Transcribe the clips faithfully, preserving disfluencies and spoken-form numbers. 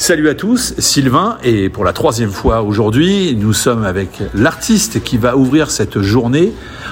Salut à tous, Sylvain, et pour la troisième fois aujourd'hui, nous sommes avec l'artiste qui va ouvrir cette journée.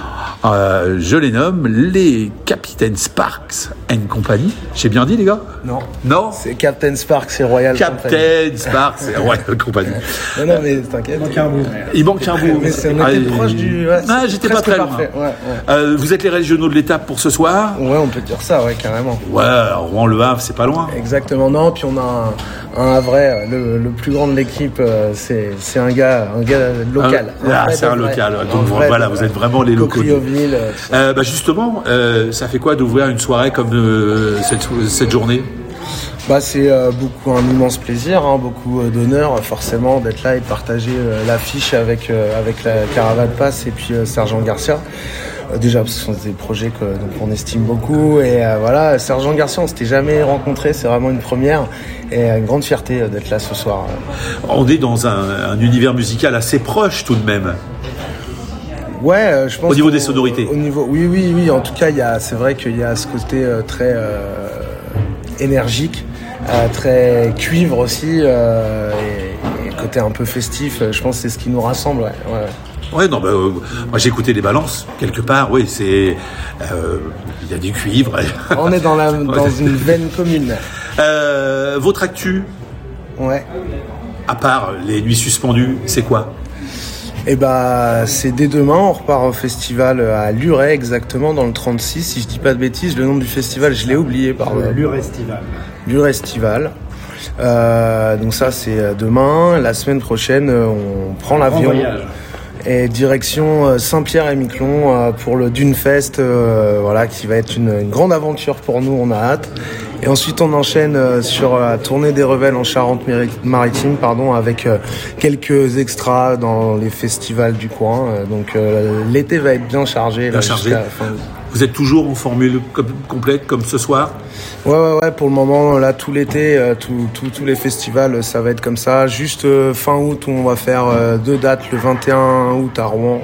Euh, je les nomme les Captain Sparks and Company. J'ai bien dit, les gars? Non. Non? C'est Captain Sparks et Royal Captain Company. Sparks et Royal Company. Non, non, mais t'inquiète. Il manque un bout. Il manque un bout. Mais c'est, on était ah, proche du. Ouais, ah, j'étais pas très parfait. loin. Ouais, ouais. Euh, vous êtes les régionaux de l'étape pour ce soir? Ouais, on peut dire ça, ouais, carrément. Ouais, Rouen Le Havre, c'est pas loin. Exactement, non. Puis on a un, un vrai, le, le plus grand de l'équipe, c'est, c'est un gars, un gars local. Un, ah, c'est un vrai, local. Donc un voilà, vous êtes vraiment les locaux. Coquilloville. Euh, bah justement, euh, ça fait quoi d'ouvrir une soirée comme euh, cette, cette journée? Bah c'est euh, beaucoup un immense plaisir, hein, beaucoup euh, d'honneur forcément d'être là et de partager euh, l'affiche avec euh, avec la Caravane Pass et puis euh, Sergent Garcia. Euh, déjà parce que ce sont des projets que donc on estime beaucoup et euh, voilà, Sergent Garcia on s'était jamais rencontré, c'est vraiment une première et une grande fierté euh, d'être là ce soir. On est dans un, un univers musical assez proche tout de même. Ouais, euh, je pense au niveau des sonorités. Au niveau, oui, oui, oui. En tout cas, il y a, c'est vrai qu'il y a ce côté euh, très euh, énergique, euh, très cuivre aussi, euh, et, et côté un peu festif. Je pense que c'est ce qui nous rassemble. Ouais, ouais. Ouais, non, bah, euh, moi j'ai écouté les balances quelque part. Oui, c'est, euh, il y a du cuivre. On est dans la, dans une veine commune. Euh, votre actu. Ouais. À part les nuits suspendues, c'est quoi? Et bah c'est dès demain, on repart au festival à Luray exactement dans le trente-six, si je dis pas de bêtises, le nom du festival je l'ai oublié pardon. Lurestival. Lurestival. Euh, donc ça c'est demain, la semaine prochaine on prend l'avion. Bon voyage. Et direction Saint-Pierre-et-Miquelon pour le Dunefest, euh, voilà, qui va être une, une grande aventure pour nous, on a hâte. Et ensuite on enchaîne sur la tournée des Revelles en Charente-Maritime, pardon, avec quelques extras dans les festivals du coin. Donc euh, l'été va être bien chargé. Bien là, chargé. Fin... Vous êtes toujours en formule complète comme ce soir? Ouais, ouais, ouais. Pour le moment, là, tout l'été, euh, tout, tout, tous les festivals, ça va être comme ça. Juste euh, fin août, on va faire euh, deux dates, le vingt et un août à Rouen.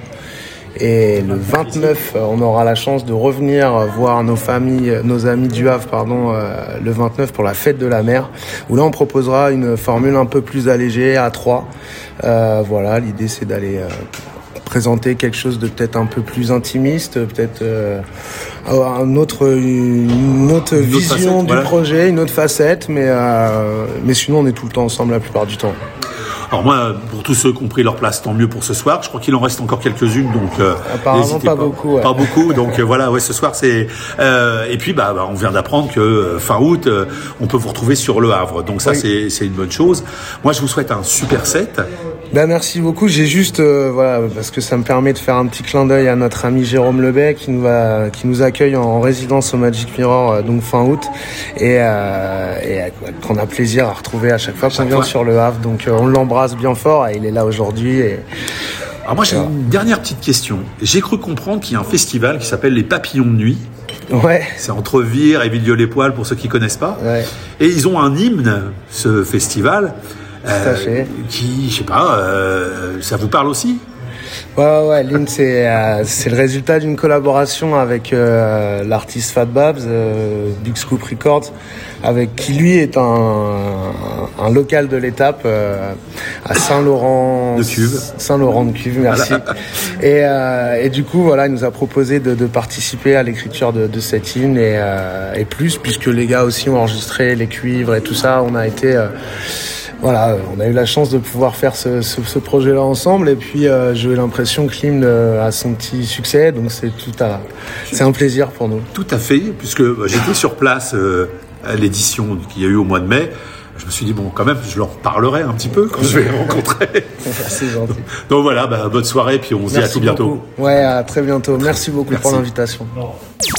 Et le vingt-neuf, on aura la chance de revenir voir nos familles, nos amis du Havre, pardon, euh, le vingt-neuf pour la fête de la mer, où là on proposera une formule un peu plus allégée à trois. Euh, voilà, l'idée c'est d'aller euh, présenter quelque chose de peut-être un peu plus intimiste, peut-être euh, un autre, une autre une vision autre facette, du voilà. projet, une autre facette, mais euh, mais sinon on est tout le temps ensemble la plupart du temps. Alors moi, pour tous ceux qui ont pris leur place, tant mieux pour ce soir. Je crois qu'il en reste encore quelques-unes, donc euh, apparemment pas, pas beaucoup. Ouais. Pas beaucoup, donc euh, voilà, ouais, ce soir c'est. Euh, et puis bah, bah, on vient d'apprendre que euh, fin août, euh, on peut vous retrouver sur Le Havre. Donc ça, oui. c'est c'est une bonne chose. Moi, je vous souhaite un super set. Ben merci beaucoup. J'ai juste euh, voilà parce que ça me permet de faire un petit clin d'œil à notre ami Jérôme Lebet qui nous va qui nous accueille en, en résidence au Magic Mirror euh, donc fin août et, euh, et euh, qu'on a plaisir à retrouver à chaque fois qu'on vient sur Le Havre. Donc euh, on l'embrasse bien fort et il est là aujourd'hui. Et... Alors moi j'ai voilà. une dernière petite question. J'ai cru comprendre qu'il y a un festival qui s'appelle les Papillons de Nuit. Ouais. C'est entre Vire et Villedieu-les-Poêles pour ceux qui connaissent pas. Ouais. Et ils ont un hymne, ce festival. Tout à fait. Euh, qui, je sais pas, euh, ça vous parle aussi? Ouais, ouais, ouais. L'hymne, c'est, euh, c'est le résultat d'une collaboration avec euh, l'artiste Fat Babs, euh, Big Scoop Records, avec qui lui est un, un, un local de l'étape euh, à Saint-Laurent de Cuve. Saint-Laurent de Cuve, merci. et, euh, et du coup, voilà, il nous a proposé de, de participer à l'écriture de, de cet hymne et, euh, et plus, puisque les gars aussi ont enregistré les cuivres et tout ça. On a été euh, Voilà, on a eu la chance de pouvoir faire ce, ce, ce projet-là ensemble et puis euh, j'ai eu l'impression que l'hymne a son petit succès, donc c'est tout à, c'est un plaisir pour nous. Tout à fait, puisque j'étais sur place euh, à l'édition qu'il y a eu au mois de mai. Je me suis dit, bon, quand même, je leur parlerai un petit peu quand je vais les rencontrer. C'est gentil. Donc voilà, bah, bonne soirée, puis on se dit à tout bientôt. Beaucoup. Ouais, à très bientôt. Merci beaucoup Merci. pour l'invitation.